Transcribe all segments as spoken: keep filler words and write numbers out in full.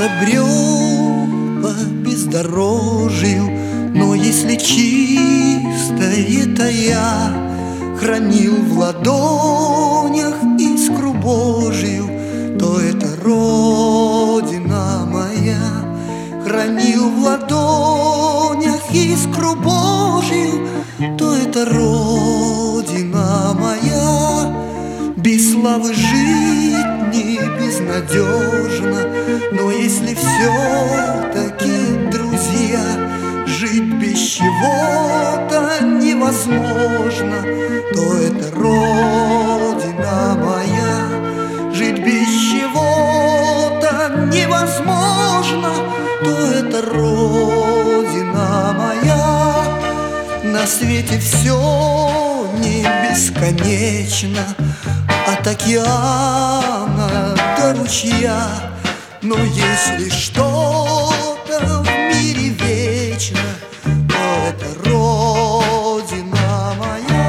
часто брел по бездорожью, но если чистое-то я хранил в ладонях искру Божью, то это Родина моя. Хранил в ладонях искру Божью, то это Родина моя. Без славы жить не безнадежно, но если все-таки, друзья, жить без чего-то невозможно, то это Родина моя. Жить без чего-то невозможно, то это Родина моя. На свете все не бесконечно, от океана до ручья, но если что-то в мире вечно, то это Родина моя.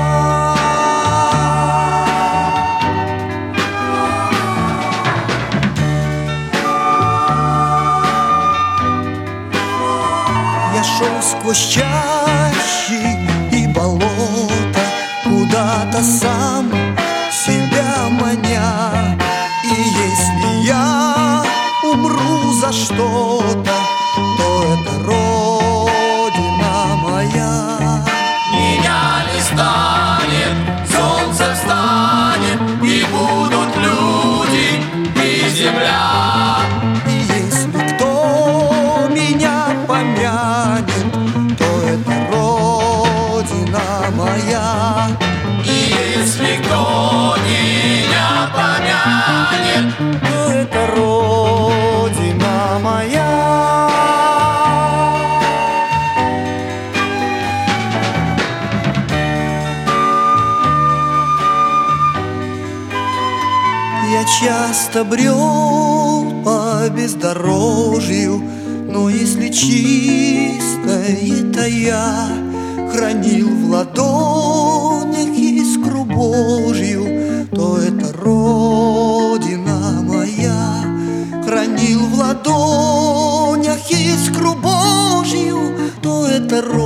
Я шел сквозь чащи и болота, куда-то сам себя маня. И если я умру за что-то, то это Родина моя. Меня не станет, солнце встанет, и будут люди и земля. И если кто меня помянет, то это Родина моя. И если кто меня помянет, то это Родина моя. Я часто брел по бездорожью, но если чистое-то я хранил в ладонях искру Божью, то это Родина моя. Хранил в ладонях искру Божью, то это Родина.